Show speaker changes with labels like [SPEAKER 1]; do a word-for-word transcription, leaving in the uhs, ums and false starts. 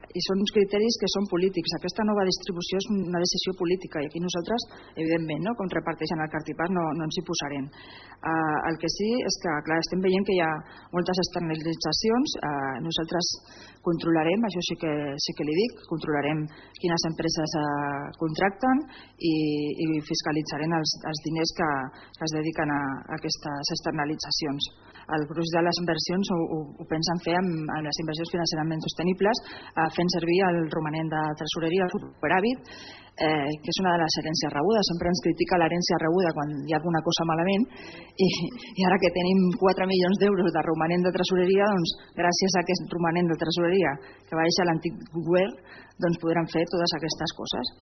[SPEAKER 1] i són uns criteris que són polítics. Aquesta nova distribució és una decisió política i aquí nosaltres, evidentment, no, com reparteixen el cartipàs, no, no ens hi posarem. Uh, el que sí és que, clar, estem veient que hi ha moltes externalitzacions. Uh, nosaltres controlarem, això sí que, sí que li dic, controlarem quines empreses uh, contracten i, i fiscalitzarem els, els diners que, que es dediquen a, a aquestes externalitzacions. El gruix de les inversions ho, ho, ho pensen fer amb, amb les inversions financerament sostenibles, uh, fent servir el romanent de tresoreria, el superàvit, eh, que és una de les herències rebudes. Sempre ens critica l'herència rebuda quan hi ha alguna cosa malament i, i ara que tenim quatre milions d'euros de romanent de tresoreria, doncs gràcies a aquest romanent de tresoreria que va deixar l'antic govern, doncs podran fer totes aquestes coses.